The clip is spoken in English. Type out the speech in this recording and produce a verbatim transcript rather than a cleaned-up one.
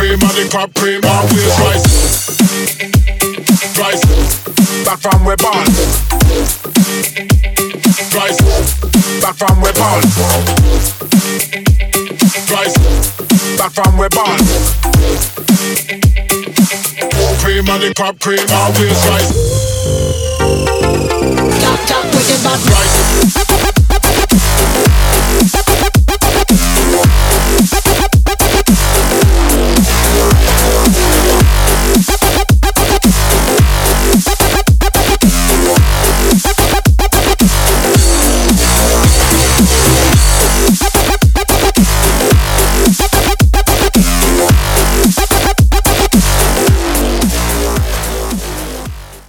cream of the crop, cream always rise. Rise, back from where born. Rise, back from where born. Rise, back from where born. Cream of the crop, cream always rise. Chop chop with the back. Rise.